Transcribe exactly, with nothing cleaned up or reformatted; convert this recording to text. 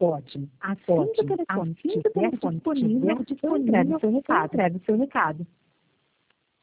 Ótimo. Assim que o telefone estiver disponível, eu entrego o seu recado.